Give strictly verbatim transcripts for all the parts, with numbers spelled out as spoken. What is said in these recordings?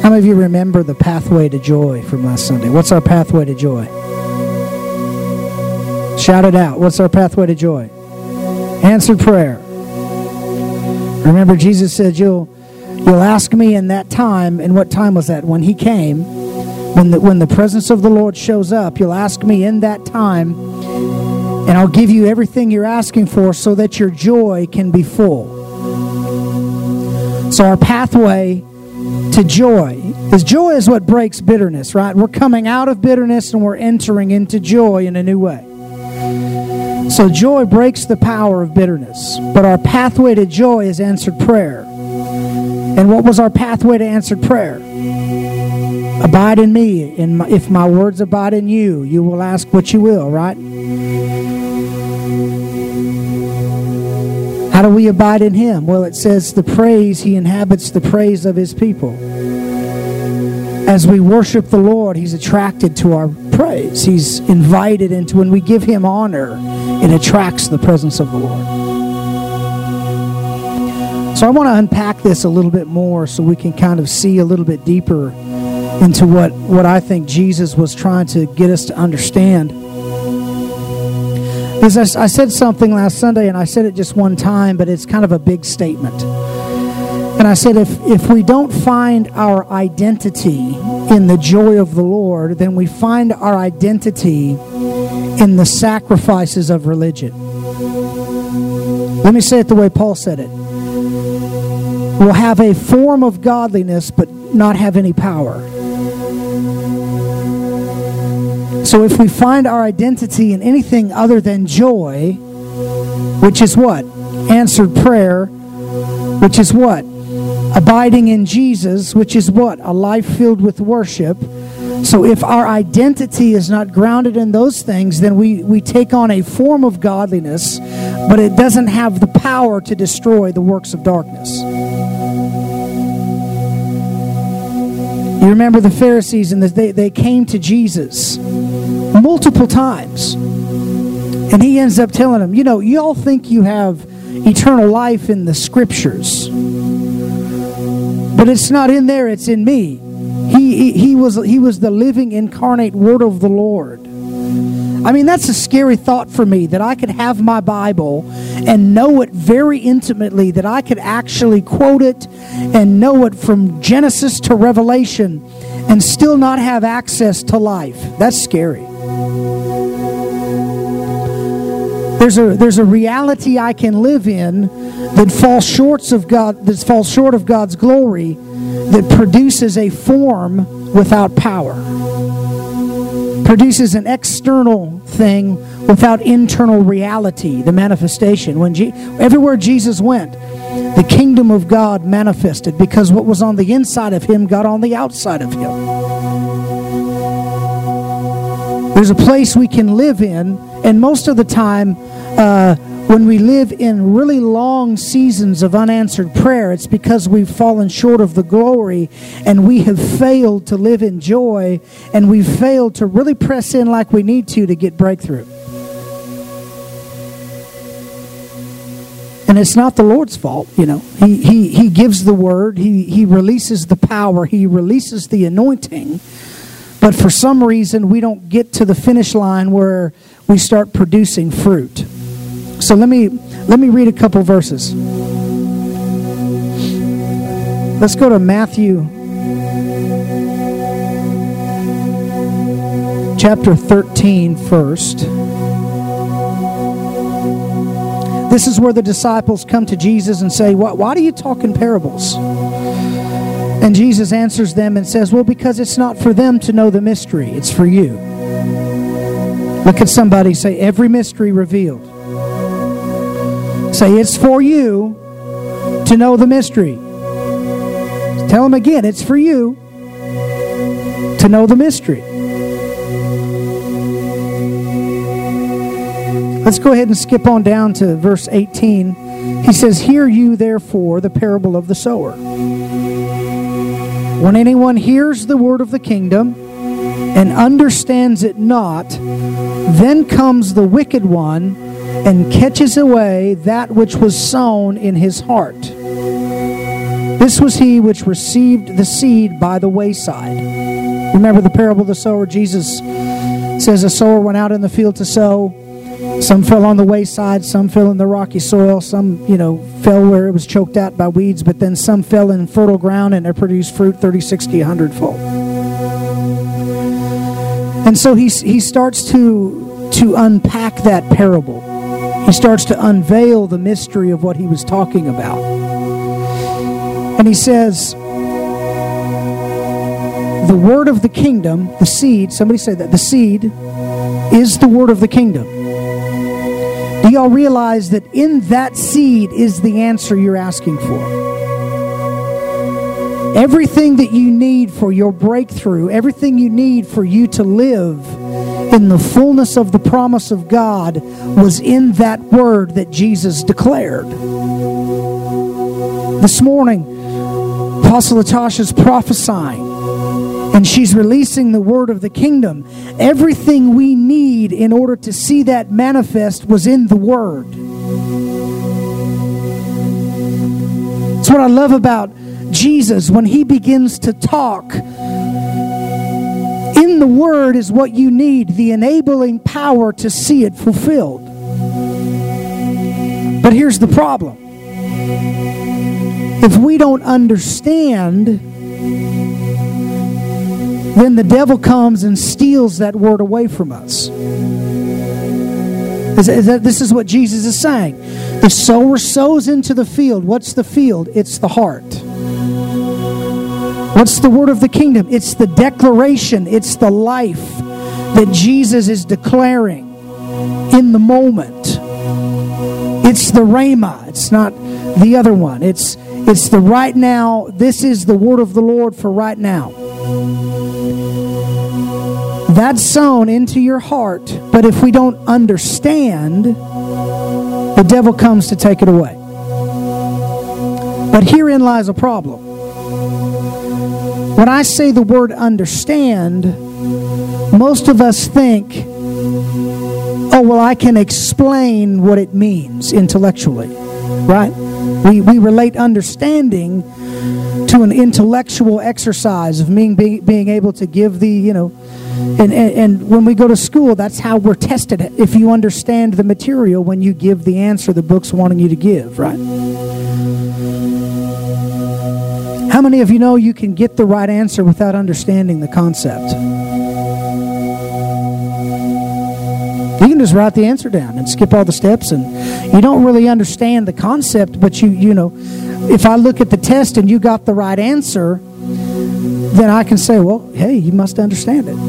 How many of you remember the pathway to joy from last Sunday? What's our pathway to joy? Shout it out. What's our pathway to joy? Answered prayer. Remember, Jesus said, you'll you'll ask me in that time. And what time was that? When he came. When the, when the presence of the Lord shows up, you'll ask me in that time, and I'll give you everything you're asking for so that your joy can be full. So our pathway to joy is joy is what breaks bitterness, right? We're coming out of bitterness and we're entering into joy in a new way. So joy breaks the power of bitterness. But our pathway to joy is answered prayer. And what was our pathway to answered prayer? Abide in me, and my, if my words abide in you, you will ask what you will, right? How do we abide in him? Well, it says the praise, he inhabits the praise of his people. As we worship the Lord, he's attracted to our praise. He's invited into, when we give him honor, it attracts the presence of the Lord. So I want to unpack this a little bit more so we can kind of see a little bit deeper into what, what I think Jesus was trying to get us to understand. Because I, I said something last Sunday, and I said it just one time, but it's kind of a big statement. And I said, if, if we don't find our identity in the joy of the Lord, then we find our identity in the sacrifices of religion. Let me say it the way Paul said it. We'll have a form of godliness, but not have any power. So if we find our identity in anything other than joy, which is what? Answered prayer, which is what? Abiding in Jesus, which is what? A life filled with worship. So if our identity is not grounded in those things, then we, we take on a form of godliness, but it doesn't have the power to destroy the works of darkness. You remember the Pharisees, and the, they, they came to Jesus multiple times. And he ends up telling them, you know, you all think you have eternal life in the scriptures. But it's not in there, it's in me. He, he, he, was, he was the living incarnate word of the Lord. I mean, that's a scary thought for me, that I could have my Bible and know it very intimately, that I could actually quote it and know it from Genesis to Revelation and still not have access to life. That's scary. There's a, there's a reality I can live in that falls short of God, that falls short of God's glory, that produces a form without power. Produces an external thing without internal reality, the manifestation. When Je- everywhere Jesus went, the kingdom of God manifested, because what was on the inside of him got on the outside of him. There's a place we can live in, and most of the time, uh, when we live in really long seasons of unanswered prayer, it's because we've fallen short of the glory, and we have failed to live in joy, and we've failed to really press in like we need to to get breakthrough. And it's not the Lord's fault, you know. He he he gives the word, he he releases the power, he releases the anointing. But for some reason, we don't get to the finish line where we start producing fruit. So let me let me read a couple verses. Let's go to Matthew chapter thirteen first. This is where the disciples come to Jesus and say, why, why do you talk in parables? And Jesus answers them and says, well, because it's not for them to know the mystery. It's for you. Look at somebody, say, every mystery revealed. Say, it's for you to know the mystery. Tell them again, it's for you to know the mystery. Let's go ahead and skip on down to verse eighteen. He says, hear you therefore the parable of the sower. When anyone hears the word of the kingdom and understands it not, then comes the wicked one and catches away that which was sown in his heart. This was he which received the seed by the wayside. Remember the parable of the sower? Jesus says a sower went out in the field to sow. Some fell on the wayside, some fell in the rocky soil, some, you know, fell where it was choked out by weeds, but then some fell in fertile ground and it produced fruit thirty, sixty, a hundred fold. And so he, he starts to, to unpack that parable. He starts to unveil the mystery of what he was talking about. And he says, the word of the kingdom, the seed, somebody say that, the seed is the word of the kingdom. Do y'all realize that in that seed is the answer you're asking for? Everything that you need for your breakthrough, everything you need for you to live in the fullness of the promise of God was in that word that Jesus declared. This morning, Apostle Latasha's prophesying, and she's releasing the word of the kingdom. Everything we need in order to see that manifest was in the word. It's what I love about Jesus. When he begins to talk, in the word is what you need, the enabling power to see it fulfilled. But here's the problem. If we don't understand, then the devil comes and steals that word away from us. Is that, is that, this is what Jesus is saying. The sower sows into the field. What's the field? It's the heart. What's the word of the kingdom? It's the declaration. It's the life that Jesus is declaring in the moment. It's the rhema. It's not the other one. It's, it's the right now. This is the word of the Lord for right now. That's sown into your heart, but if we don't understand, the devil comes to take it away. But herein lies a problem. When I say the word understand, most of us think, oh, well, I can explain what it means intellectually, right? We, we relate understanding to an intellectual exercise of being, being, being able to give the, you know, And, and and when we go to school, that's how we're tested. If you understand the material when you give the answer the book's wanting you to give, right? How many of you know you can get the right answer without understanding the concept? You can just write the answer down and skip all the steps, and you don't really understand the concept, but you, you know, if I look at the test and you got the right answer, then I can say, well, hey, you must understand it.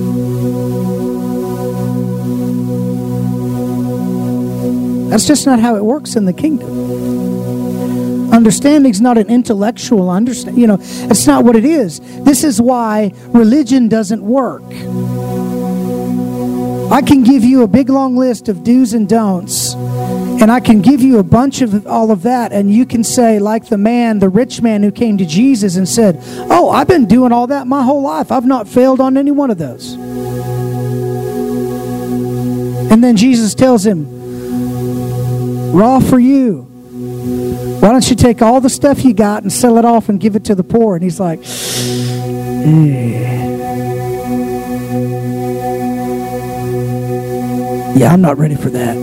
That's just not how it works in the kingdom. Understanding's not an intellectual understand. You know, it's not what it is. This is why religion doesn't work. I can give you a big long list of do's and don'ts, and I can give you a bunch of all of that, and you can say, like the man, the rich man who came to Jesus and said, oh, I've been doing all that my whole life. I've not failed on any one of those. And then Jesus tells him, raw for you. Why don't you take all the stuff you got and sell it off and give it to the poor? And he's like, eh. Yeah, I'm not ready for that.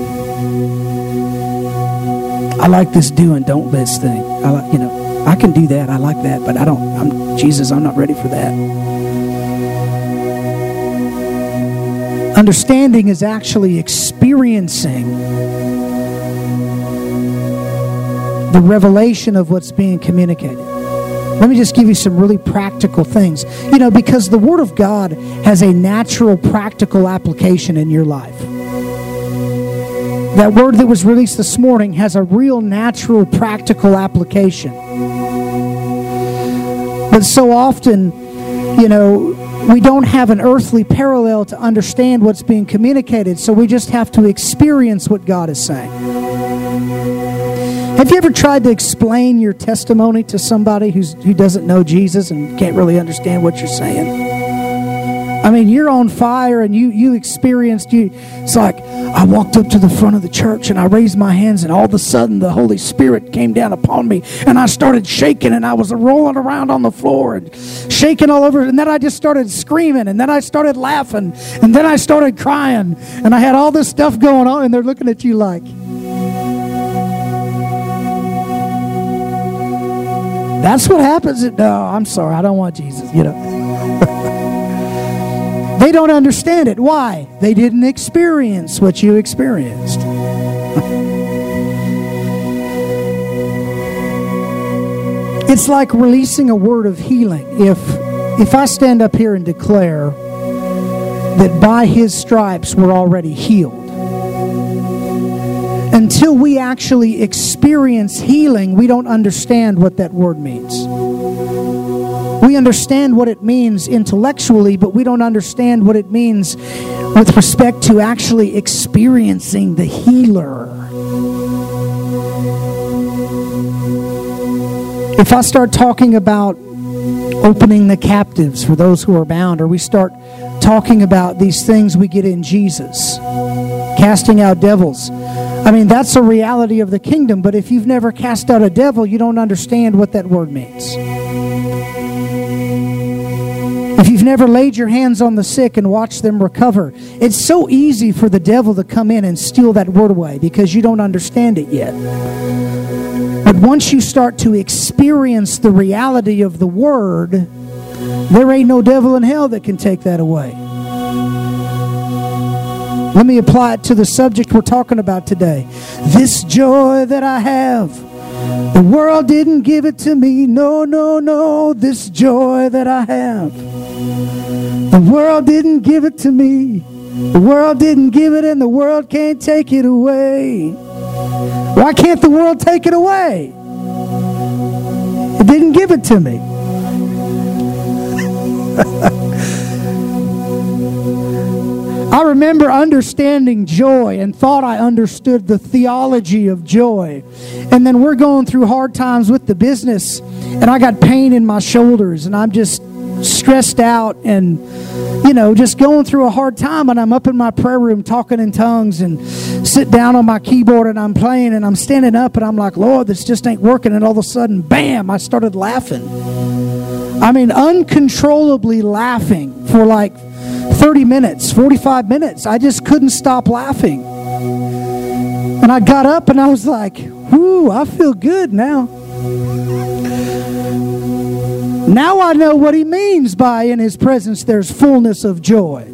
I like this do and don't list thing. I like, you know, I can do that. I like that, but I don't. I'm Jesus. I'm not ready for that. Understanding is actually experiencing the revelation of what's being communicated. Let me just give you some really practical things. You know, because the Word of God has a natural, practical application in your life. That word that was released this morning has a real, natural, practical application. But so often, you know, we don't have an earthly parallel to understand what's being communicated, so we just have to experience what God is saying. Have you ever tried to explain your testimony to somebody who's, who doesn't know Jesus and can't really understand what you're saying? I mean, you're on fire and you you experienced, you. It's like, I walked up to the front of the church and I raised my hands and all of a sudden the Holy Spirit came down upon me and I started shaking and I was rolling around on the floor and shaking all over. And then I just started screaming and then I started laughing and then I started crying and I had all this stuff going on and they're looking at you like, that's what happens. At, no, I'm sorry. I don't want Jesus, you know. They don't understand it. Why? They didn't experience what you experienced. It's like releasing a word of healing. If, if I stand up here and declare that by His stripes we're already healed, until we actually experience healing, we don't understand what that word means. We understand what it means intellectually, but we don't understand what it means with respect to actually experiencing the healer. If I start talking about opening the captives for those who are bound, or we start talking about these things we get in Jesus, casting out devils, I mean, that's a reality of the kingdom, but if you've never cast out a devil, you don't understand what that word means. If you've never laid your hands on the sick and watched them recover, it's so easy for the devil to come in and steal that word away because you don't understand it yet. But once you start to experience the reality of the word, there ain't no devil in hell that can take that away. Let me apply it to the subject we're talking about today. This joy that I have, the world didn't give it to me. No, no, no. This joy that I have, the world didn't give it to me. The world didn't give it and the world can't take it away. Why can't the world take it away? It didn't give it to me. I remember understanding joy and thought I understood the theology of joy. And then we're going through hard times with the business and I got pain in my shoulders and I'm just stressed out and, you know, just going through a hard time, and I'm up in my prayer room talking in tongues and sit down on my keyboard and I'm playing and I'm standing up and I'm like, Lord, this just ain't working. And all of a sudden, bam, I started laughing. I mean, uncontrollably laughing for like thirty minutes, forty-five minutes. I just couldn't stop laughing. And I got up and I was like, whoo, I feel good now. Now I know what He means by in His presence there's fullness of joy.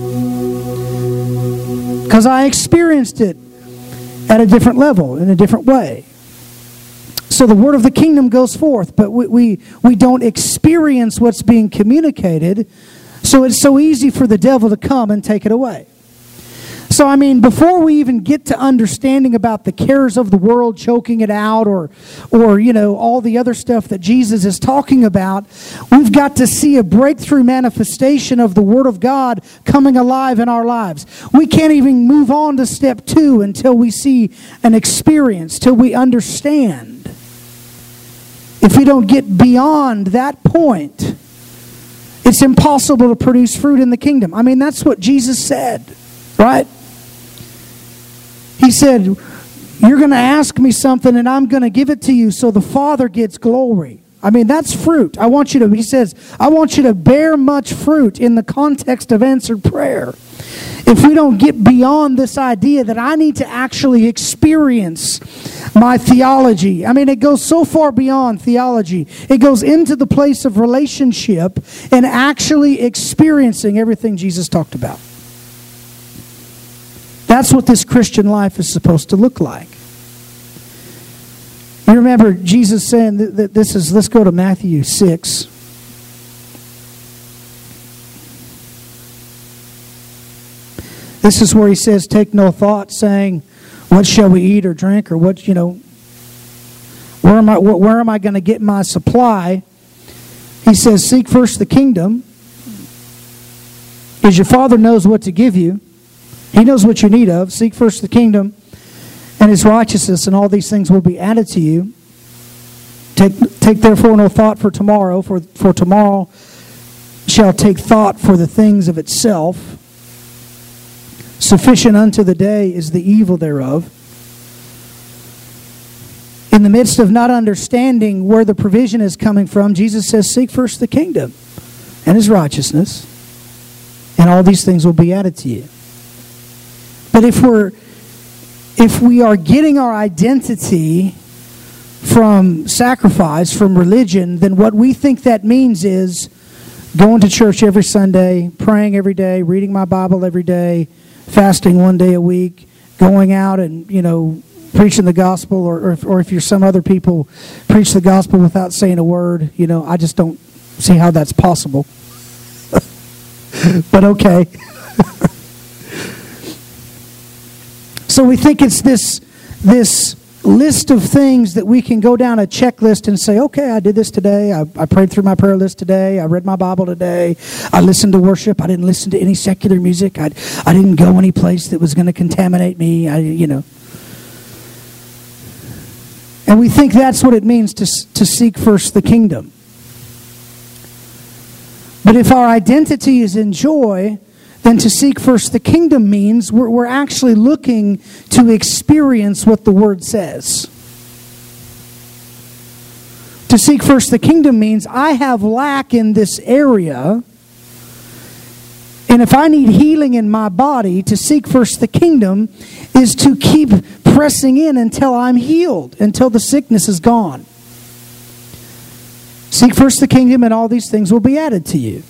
Because I experienced it at a different level, in a different way. So the word of the kingdom goes forth, but we, we, we don't experience what's being communicated. So it's so easy for the devil to come and take it away. So, I mean, before we even get to understanding about the cares of the world choking it out or, or, you know, all the other stuff that Jesus is talking about, we've got to see a breakthrough manifestation of the Word of God coming alive in our lives. We can't even move on to step two until we see an experience, till we understand. If we don't get beyond that point, it's impossible to produce fruit in the kingdom. I mean, that's what Jesus said, right? He said, you're going to ask me something and I'm going to give it to you so the Father gets glory. I mean, that's fruit. I want you to, he says, I want you to bear much fruit in the context of answered prayer. If we don't get beyond this idea that I need to actually experience my theology. I mean, it goes so far beyond theology. It goes into the place of relationship and actually experiencing everything Jesus talked about. That's what this Christian life is supposed to look like. You remember Jesus saying that this is, let's go to Matthew six. This is where He says, take no thought, saying, what shall we eat or drink, or what, you know, where am I, where am I going to get my supply? He says, seek first the kingdom, because your Father knows what to give you. He knows what you need of. Seek first the kingdom and His righteousness, and all these things will be added to you. Take, take therefore no thought for tomorrow, for, for tomorrow shall take thought for the things of itself. Sufficient unto the day is the evil thereof. In the midst of not understanding where the provision is coming from, Jesus says, seek first the kingdom and His righteousness, and all these things will be added to you. But if we're if we are getting our identity from sacrifice, from religion, then what we think that means is going to church every Sunday, praying every day, reading my Bible every day, fasting one day a week, going out and, you know, preaching the gospel, or, or, if, or if you're some other people, preach the gospel without saying a word. You know, I just don't see how that's possible. But okay. So we think it's this this list of things that we can go down a checklist and say, okay, I did this today. I, I prayed through my prayer list today. I read my Bible today. I listened to worship. I didn't listen to any secular music. I, I didn't go any place that was going to contaminate me. I, you know. And we think that's what it means to, to seek first the kingdom. But if our identity is in joy, then to seek first the kingdom means we're, we're actually looking to experience what the Word says. To seek first the kingdom means I have lack in this area, and if I need healing in my body, to seek first the kingdom is to keep pressing in until I'm healed, until the sickness is gone. Seek first the kingdom, and all these things will be added to you.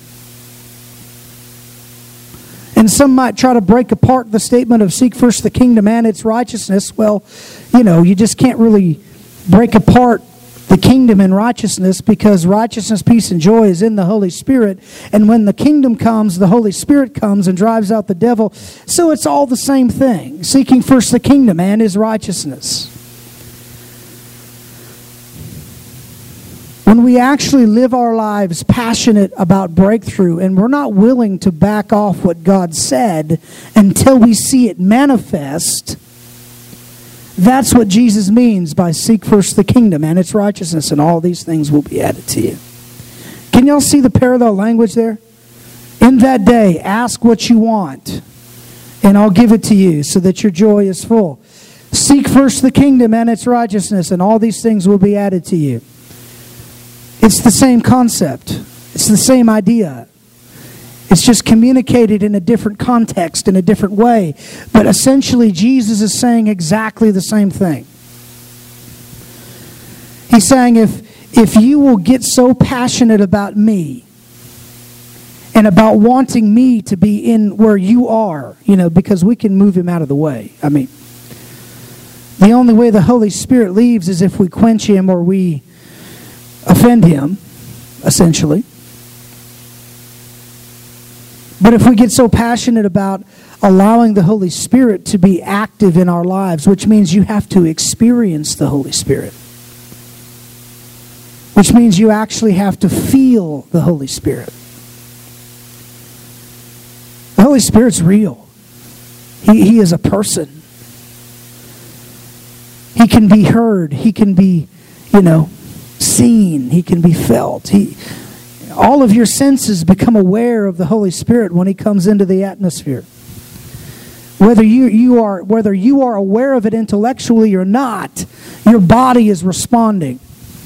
And some might try to break apart the statement of seek first the kingdom and its righteousness. Well, you know, you just can't really break apart the kingdom and righteousness, because righteousness, peace, and joy is in the Holy Spirit. And when the kingdom comes, the Holy Spirit comes and drives out the devil. So it's all the same thing. Seeking first the kingdom and His righteousness. When we actually live our lives passionate about breakthrough, and we're not willing to back off what God said until we see it manifest, that's what Jesus means by seek first the kingdom and its righteousness, and all these things will be added to you. Can y'all see the parallel language there? In that day, ask what you want, and I'll give it to you so that your joy is full. Seek first the kingdom and its righteousness, and all these things will be added to you. It's the same concept. It's the same idea. It's just communicated in a different context, in a different way. But essentially, Jesus is saying exactly the same thing. He's saying, if, if you will get so passionate about me and about wanting me to be in where you are, you know, because we can move Him out of the way. I mean, the only way the Holy Spirit leaves is if we quench Him or we offend Him, essentially. But if we get so passionate about allowing the Holy Spirit to be active in our lives, which means you have to experience the Holy Spirit, which means you actually have to feel the Holy Spirit. The Holy Spirit's real. He, he is a person. He can be heard. He can be, you know, seen. He can be felt. He, all of your senses become aware of the Holy Spirit when He comes into the atmosphere. Whether you, you are whether you are aware of it intellectually or not, your body is responding.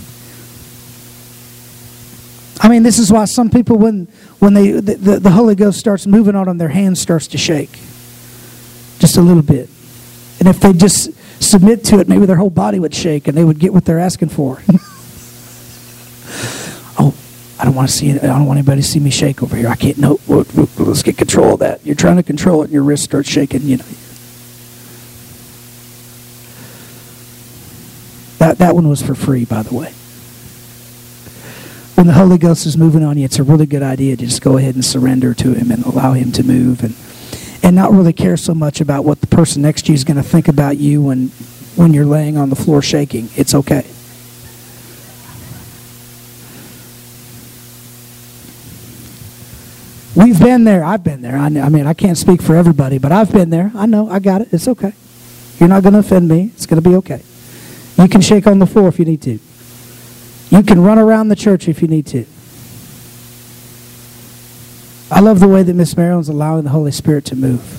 I mean, this is why some people, when when they the, the, the Holy Ghost starts moving on them, their hand starts to shake just a little bit. And if they just submit to it, maybe their whole body would shake and they would get what they're asking for. Oh, I don't want to see it. I don't want anybody to see me shake over here. I can't. No, let's get control of that. You're trying to control it, and your wrist starts shaking. You know. That that one was for free, by the way. When the Holy Ghost is moving on you, it's a really good idea to just go ahead and surrender to Him and allow Him to move, and and not really care so much about what the person next to you is going to think about you when when you're laying on the floor shaking. It's okay. We've been there. I've been there. I, I mean, I can't speak for everybody, but I've been there. I know. I got it. It's okay. You're not going to offend me. It's going to be okay. You can shake on the floor if you need to. You can run around the church if you need to. I love the way that Miss Marilyn's allowing the Holy Spirit to move.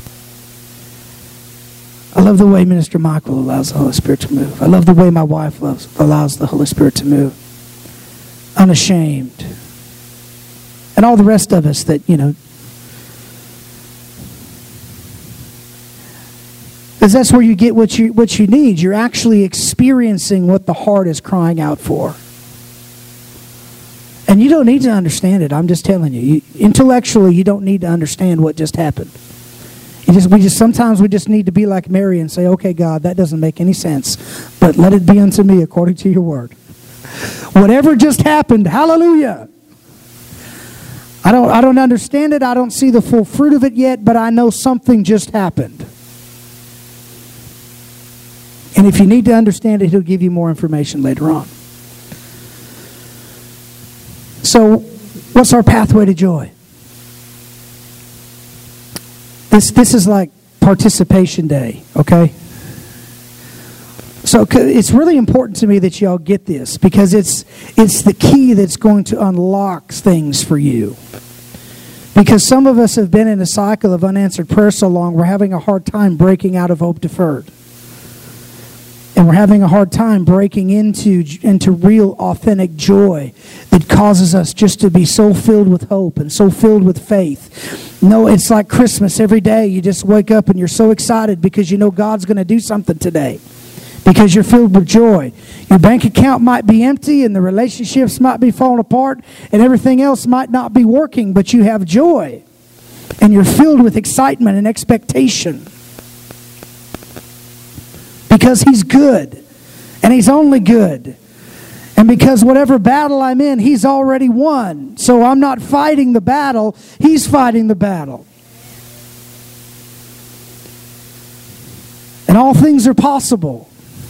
I love the way Minister Michael allows the Holy Spirit to move. I love the way my wife loves, allows the Holy Spirit to move. Unashamed. And all the rest of us that, you know, because that's where you get what you what you need. You're actually experiencing what the heart is crying out for. And you don't need to understand it. I'm just telling you. you intellectually, you don't need to understand what just happened. You just, we just sometimes we just need to be like Mary and say, okay, God, that doesn't make any sense. But let it be unto me according to your word. Whatever just happened, hallelujah. I don't, I don't understand it. I don't see the full fruit of it yet, but I know something just happened. And if you need to understand it, he'll give you more information later on. So, what's our pathway to joy? This this is like participation day, okay? So it's really important to me that y'all get this, because it's it's the key that's going to unlock things for you. Because some of us have been in a cycle of unanswered prayer so long, we're having a hard time breaking out of hope deferred. And we're having a hard time breaking into, into real, authentic joy that causes us just to be so filled with hope and so filled with faith. No, it's like Christmas every day. You just wake up and you're so excited because you know God's going to do something today. Because you're filled with joy. Your bank account might be empty and the relationships might be falling apart and everything else might not be working, but you have joy. And you're filled with excitement and expectation. Because he's good. And he's only good. And because whatever battle I'm in, he's already won. So I'm not fighting the battle. He's fighting the battle. And all things are possible.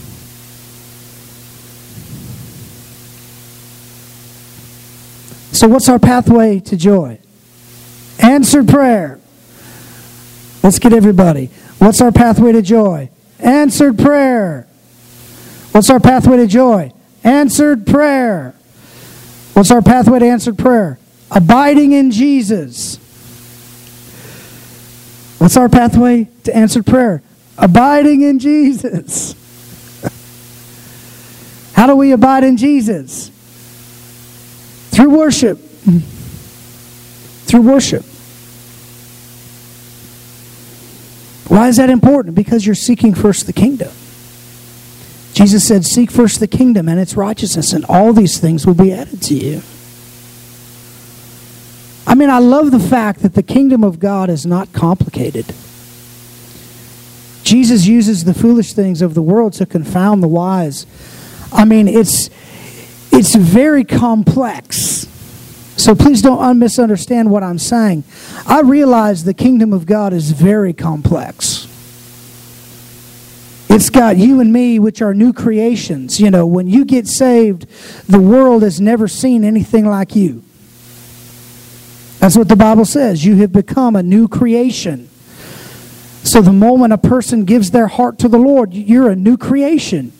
So what's our pathway to joy? Answered prayer. Let's get everybody. What's our pathway to joy? Answered prayer. What's our pathway to joy? Answered prayer. What's our pathway to answered prayer? Abiding in Jesus. What's our pathway to answered prayer? Abiding in Jesus. How do we abide in Jesus? Through worship. Through worship. Why is that important? Because you're seeking first the kingdom. Jesus said, seek first the kingdom and its righteousness, and all these things will be added to you. I mean, I love the fact that the kingdom of God is not complicated. Jesus uses the foolish things of the world to confound the wise. I mean, it's it's very complex. So please don't misunderstand what I'm saying. I realize the kingdom of God is very complex. It's got you and me, which are new creations. You know, when you get saved, the world has never seen anything like you. That's what the Bible says. You have become a new creation. So the moment a person gives their heart to the Lord, you're a new creation.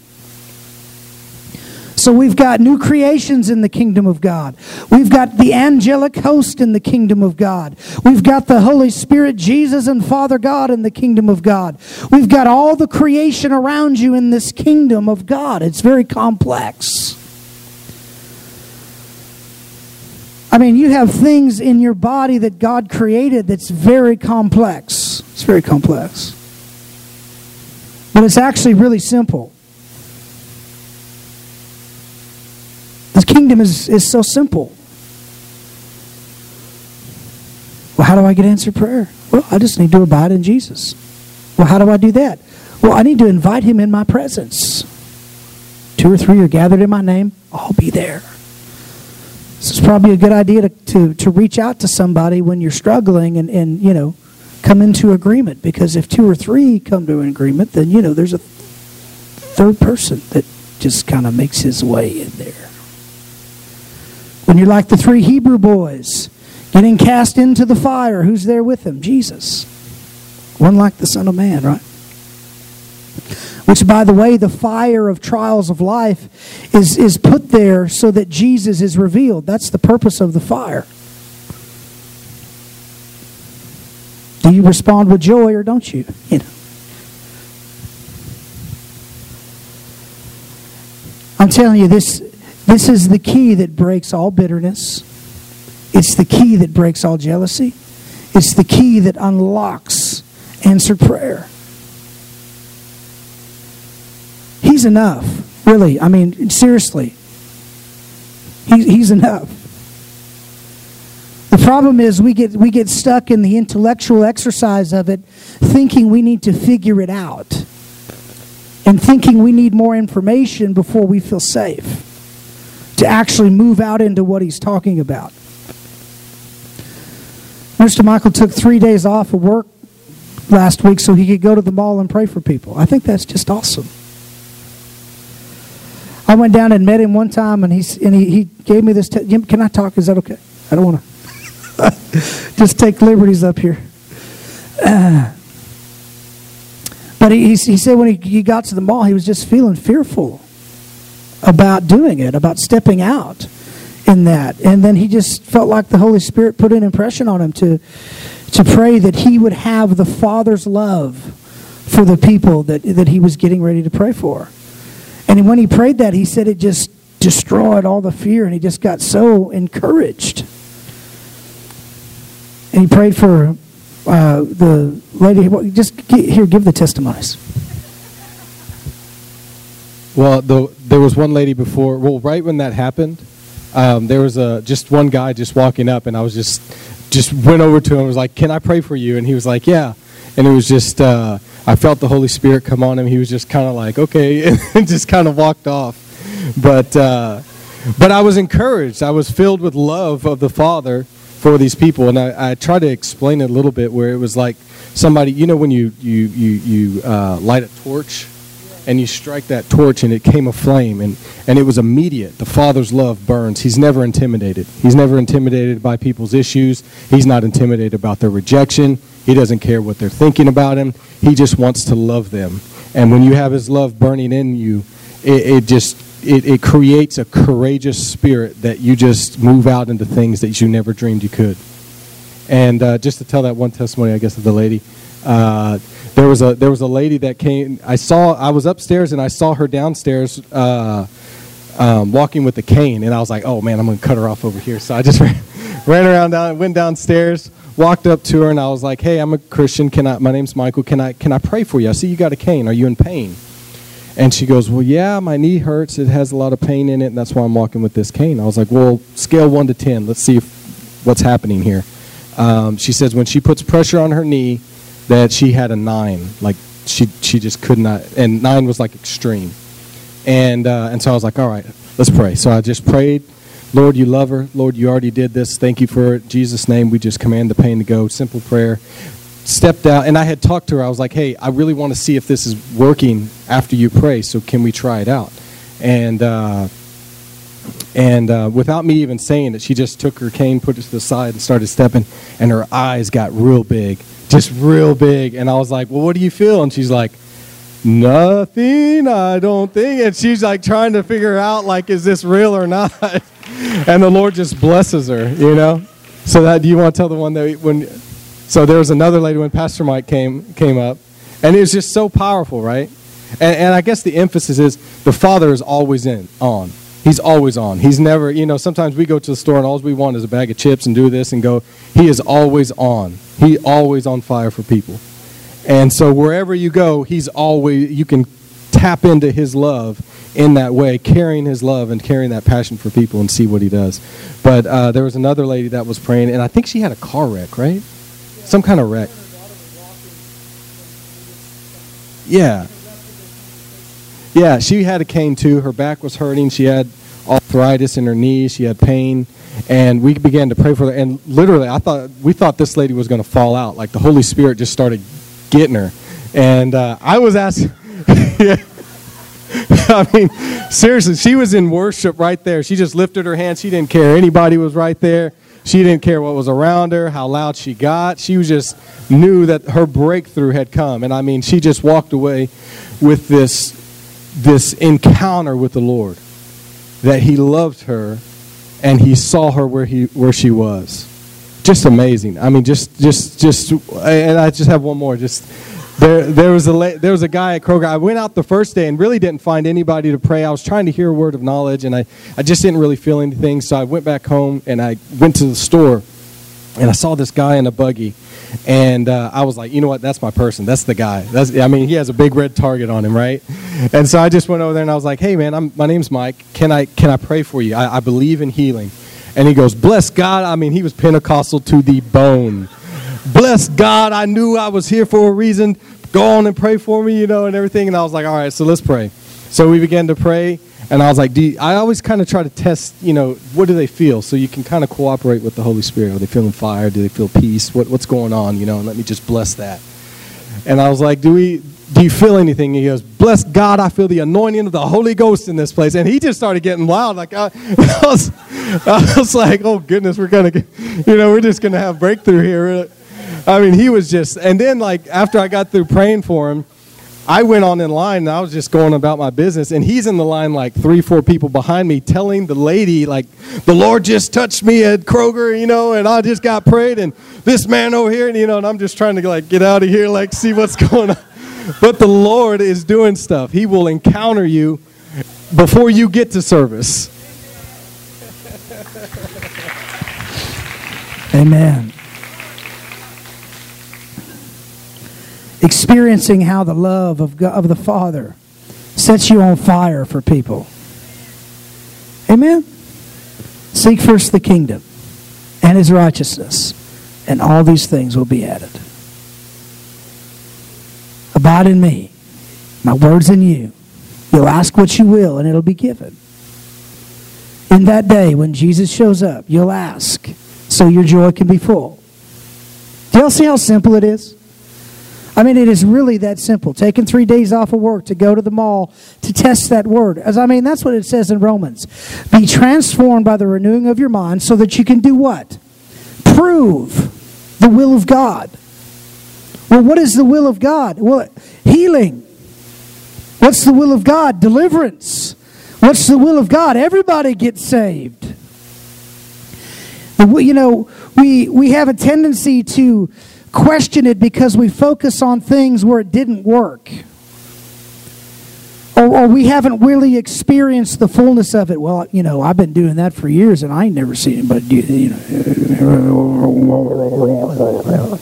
So we've got new creations in the kingdom of God. We've got the angelic host in the kingdom of God. We've got the Holy Spirit, Jesus, and Father God in the kingdom of God. We've got all the creation around you in this kingdom of God. It's very complex. I mean, you have things in your body that God created that's very complex. It's very complex. But it's actually really simple. The kingdom is, is so simple. Well, how do I get answered prayer? Well, I just need to abide in Jesus. Well, how do I do that? Well, I need to invite him in my presence. Two or three are gathered in my name, I'll be there. This is probably a good idea to, to, to reach out to somebody when you're struggling and, and, you know, come into agreement. Because if two or three come to an agreement, then, you know, there's a third person that just kind of makes his way in there. When you're like the three Hebrew boys getting cast into the fire, who's there with them? Jesus. One like the Son of Man, right? Which, by the way, the fire of trials of life is, is put there so that Jesus is revealed. That's the purpose of the fire. Do you respond with joy or don't you? You know. I'm telling you, this, this is the key that breaks all bitterness. It's the key that breaks all jealousy. It's the key that unlocks answered prayer. He's enough, really. I mean, seriously. He, he's enough. The problem is we get we get stuck in the intellectual exercise of it, thinking we need to figure it out, and thinking we need more information before we feel safe to actually move out into what he's talking about. Mister Michael took three days off of work last week so he could go to the mall and pray for people. I think that's just awesome. I went down and met him one time, and he and he, he gave me this. Te- Can I talk? Is that okay? I don't want to just take liberties up here. Uh, but he, he he said when he, he got to the mall, he was just feeling fearful about doing it, about stepping out in that. And then he just felt like the Holy Spirit put an impression on him to to pray that he would have the Father's love for the people that, that he was getting ready to pray for. And when he prayed that, he said it just destroyed all the fear, and he just got so encouraged. And he prayed for uh, the lady. Well, just get, here, give the testimonies. Well, the, there was one lady before. Well, right when that happened, um, there was a just one guy just walking up, and I was just just went over to him and was like, "Can I pray for you?" And he was like, "Yeah." And it was just uh, I felt the Holy Spirit come on him. He was just kind of like, "Okay," and just kind of walked off. But uh, but I was encouraged. I was filled with love of the Father for these people, and I, I tried to explain it a little bit, where it was like somebody, you know, when you you you you uh, light a torch, and you strike that torch, and it came a flame, and and it was immediate. The Father's love burns. He's never intimidated. He's never intimidated by people's issues. He's not intimidated about their rejection. He doesn't care what they're thinking about him. He just wants to love them. And when you have his love burning in you, it, it just It, it creates a courageous spirit that you just move out into things that you never dreamed you could. And uh, just to tell that one testimony, I guess, of the lady, uh, there was a there was a lady that came. I saw. I was upstairs and I saw her downstairs uh, um, walking with a cane, and I was like, "Oh man, I'm going to cut her off over here." So I just ran, ran around, down, went downstairs, walked up to her, and I was like, "Hey, I'm a Christian. Can I? My name's Michael. Can I can I pray for you? I see you got a cane. Are you in pain?" And she goes, "Well, yeah, my knee hurts. It has a lot of pain in it, and that's why I'm walking with this cane." I was like, "Well, scale one to ten. Let's see if, what's happening here." Um, she says when she puts pressure on her knee, that she had a nine. Like, she she just could not, and nine was like extreme. And, uh, and so I was like, all right, let's pray. So I just prayed. Lord, you love her. Lord, you already did this. Thank you for it. In Jesus' name, we just command the pain to go. Simple prayer. Stepped out, and I had talked to her. I was like, hey, I really want to see if this is working after you pray, so can we try it out? And uh, and uh, without me even saying it, she just took her cane, put it to the side, and started stepping, and her eyes got real big, just real big. And I was like, well, what do you feel? And she's like, nothing, I don't think. And she's like trying to figure out, like, is this real or not? And the Lord just blesses her, you know? So that, do you want to tell the one that when... So there was another lady when Pastor Mike came came up, and it was just so powerful, right? And, and I guess the emphasis is the Father is always in, on. He's always on. He's never, you know, sometimes we go to the store and all we want is a bag of chips and do this and go. He is always on. He always on fire for people. And so wherever you go, he's always, you can tap into his love in that way, carrying his love and carrying that passion for people and see what he does. But uh, there was another lady that was praying, and I think she had a car wreck, right? Some kind of wreck. Yeah. Yeah, she had a cane too. Her back was hurting. She had arthritis in her knees. She had pain. And we began to pray for her. And literally, I thought we thought this lady was going to fall out. Like the Holy Spirit just started getting her. And uh, I was asking... yeah. I mean, seriously, she was in worship right there. She just lifted her hands. She didn't care. Anybody was right there. She didn't care what was around her, how loud she got. She was just knew that her breakthrough had come. And I mean, she just walked away with this, this encounter with the Lord, that he loved her and he saw her where he where she was. just amazing. I mean, just, just, just, and I just have one more. Just there, there was a la- there was a guy at Kroger. I went out the first day and really didn't find anybody to pray. I was trying to hear a word of knowledge, and I, I just didn't really feel anything. So I went back home and I went to the store, and I saw this guy in a buggy, and uh, I was like, you know what? That's my person. That's the guy. That's, I mean, he has a big red target on him, right? And so I just went over there and I was like, hey man, I'm, my name's Mike. Can I can I pray for you? I, I believe in healing. And he goes, bless God. I mean, he was Pentecostal to the bone. Bless God. I knew I was here for a reason. Go on and pray for me, you know, and everything. And I was like, all right, so let's pray. So we began to pray. And I was like, do you, I always kind of try to test, you know, what do they feel? So you can kind of cooperate with the Holy Spirit. Are they feeling fire? Do they feel peace? What, what's going on, you know? And let me just bless that. And I was like, do we... do you feel anything? And he goes, bless God, I feel the anointing of the Holy Ghost in this place. And he just started getting loud. Like I, I, was, I was like, oh, goodness, we're going to get, you know, we're just going to have breakthrough here. I mean, he was just, and then, like, after I got through praying for him, I went on in line, and I was just going about my business, and he's in the line, like, three, four people behind me, telling the lady, like, the Lord just touched me at Kroger, you know, and I just got prayed, and this man over here, and, you know, and I'm just trying to, like, get out of here, like, see what's going on. But the Lord is doing stuff. He will encounter you before you get to service. Amen. Experiencing how the love of God, of the Father sets you on fire for people. Amen. Seek first the kingdom and his righteousness, and all these things will be added. Abide in me, my words in you. You'll ask what you will, and it'll be given. In that day, when Jesus shows up, you'll ask, so your joy can be full. Do y'all see how simple it is? I mean, it is really that simple. Taking three days off of work to go to the mall to test that word. As I mean, that's what it says in Romans. Be transformed by the renewing of your mind so that you can do what? Prove the will of God. Well, what is the will of God? Well, healing. What's the will of God? Deliverance. What's the will of God? Everybody gets saved. You know, we we have a tendency to question it because we focus on things where it didn't work. Or, or we haven't really experienced the fullness of it. Well, you know, I've been doing that for years and I ain't never seen anybody do, you know.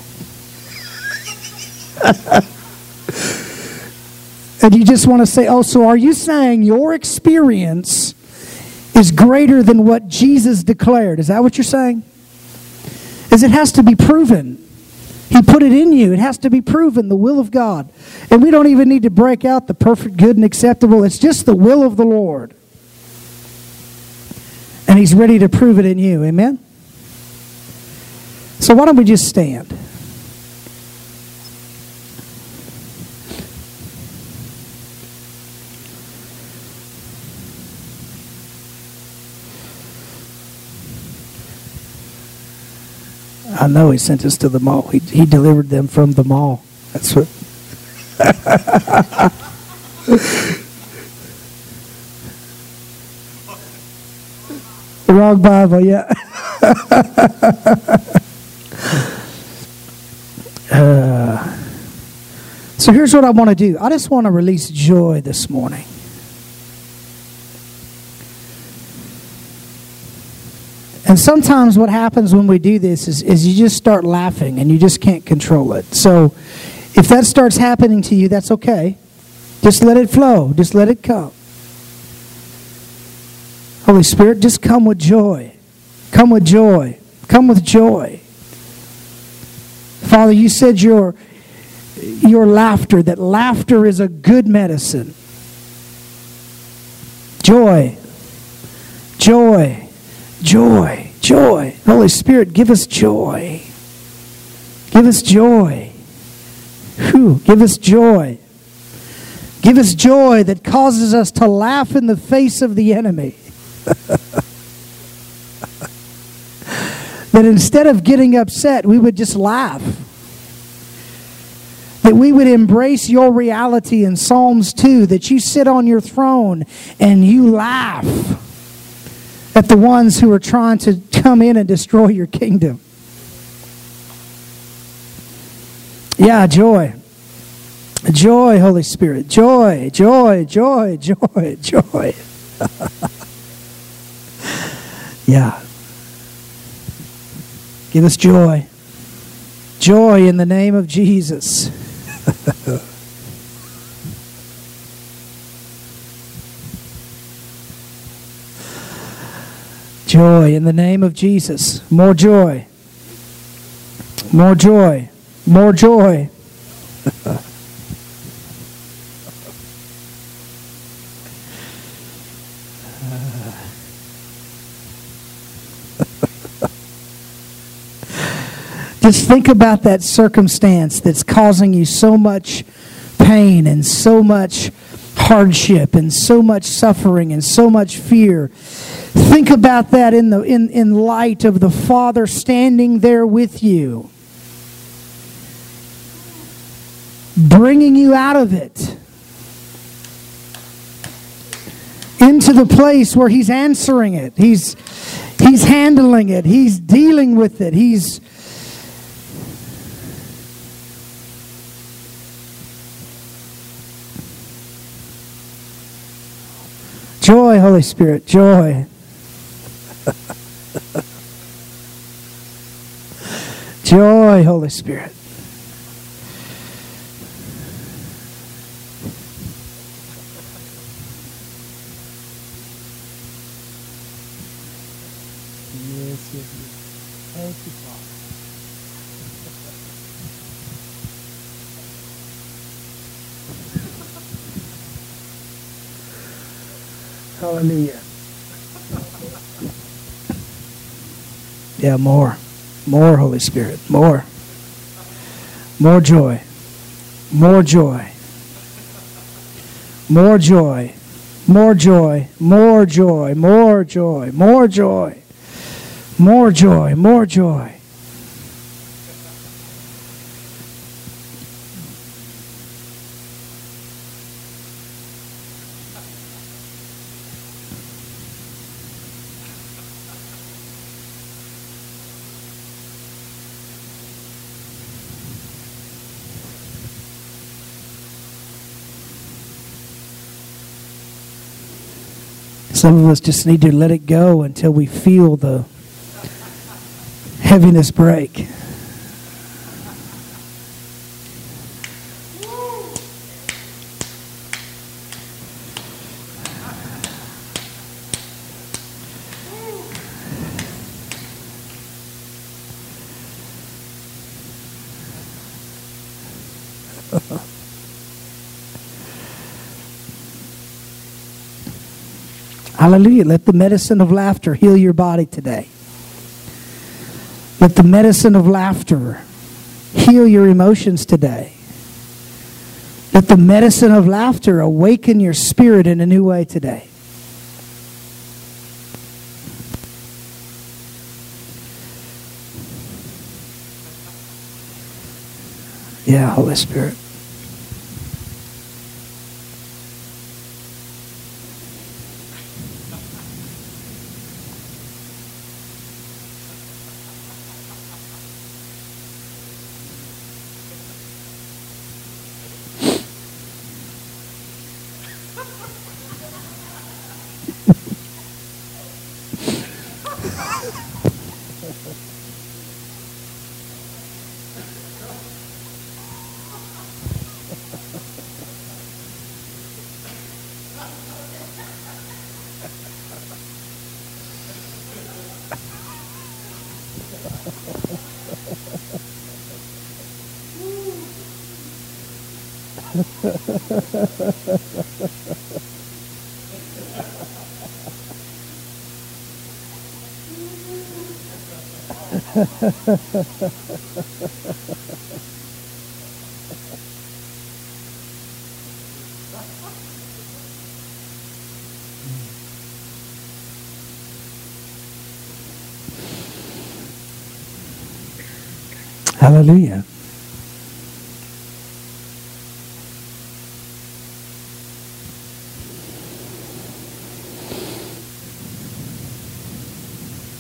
And you just want to say, oh, so are you saying your experience is greater than what Jesus declared? Is that what you're saying? Is it has to be proven. He put it in you. It has to be proven, the will of God. And we don't even need to break out the perfect, good, and acceptable. It's just the will of the Lord. And he's ready to prove it in you. Amen? So why don't we just stand? I know he sent us to the mall. He, he delivered them from the mall. That's what. The wrong Bible, yeah. uh, so here's what I want to do. I just want to release joy this morning. And sometimes what happens when we do this is, is you just start laughing and you just can't control it. So if that starts happening to you, that's okay. Just let it flow. Just let it come. Holy Spirit, just come with joy. Come with joy. Come with joy. Father, you said your, your laughter, that laughter is a good medicine. Joy. Joy. Joy, joy. Holy Spirit, give us joy. Give us joy. Whew, give us joy. Give us joy that causes us to laugh in the face of the enemy. That instead of getting upset, we would just laugh. That we would embrace your reality in Psalms two, that you sit on your throne and you laugh at the ones who are trying to come in and destroy your kingdom. Yeah, joy. Joy, Holy Spirit. Joy, joy, joy, joy, joy. Yeah. Give us joy. Joy in the name of Jesus. Joy in the name of Jesus. More joy. More joy. More joy. Just think about that circumstance that's causing you so much pain and so much hardship and so much suffering and so much fear. Think about that in the in, in light of the Father standing there with you, bringing you out of it into the place where He's answering it. He's He's handling it. He's dealing with it. He's joy, Holy Spirit, joy. Joy, Holy Spirit. Yes, yes, yes. Thank you, Father. Hallelujah. Yeah, more. More, Holy Spirit. More. More joy. More joy. More joy. More joy. More joy. More joy. More joy. More joy. More joy. Some of us just need to let it go until we feel the heaviness break. Hallelujah. Let the medicine of laughter heal your body today. Let the medicine of laughter heal your emotions today. Let the medicine of laughter awaken your spirit in a new way today. Yeah, Holy Spirit. Hallelujah.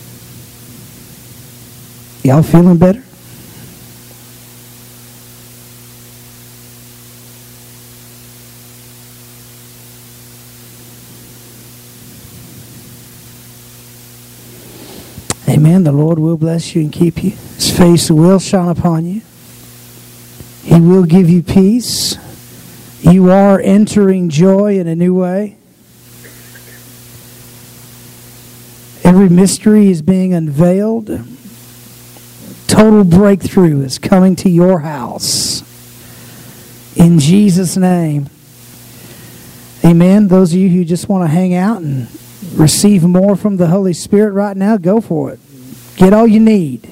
Y'all feeling better? Amen. The Lord will bless you and keep you. His face will shine upon you. He will give you peace. You are entering joy in a new way. Every mystery is being unveiled. Total breakthrough is coming to your house. In Jesus' name. Amen. Those of you who just want to hang out and receive more from the Holy Spirit right now, go for it. Get all you need.